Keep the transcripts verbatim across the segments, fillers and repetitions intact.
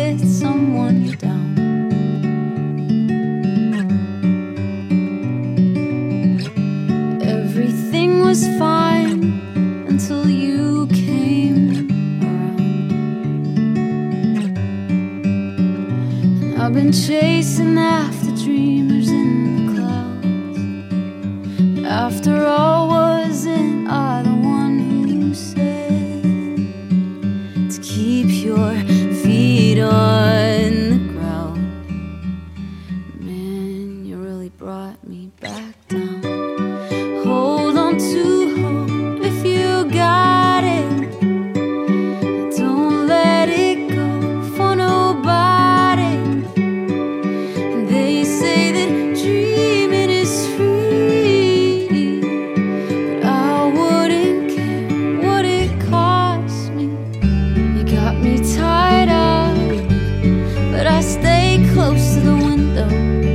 with someone you're down. Everything was fine until you came around. And I've been chasing after dreamers in the clouds. But after all, wasn't I the one who said to keep your feet on the ground? Man, you really brought me back down. Hold on to hope if you got it. Don't let it go for nobody. And they say that dreaming is free, but I wouldn't care what it cost me. You got me tied up, but I stay close to the window.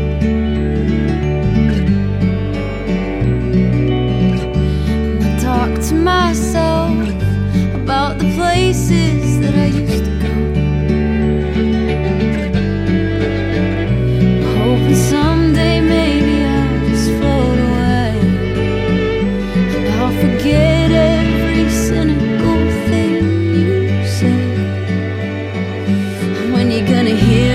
Talk to myself about the places that I used to go, hoping someday maybe I'll just float away, and I'll forget every cynical thing you say. And when you're gonna hear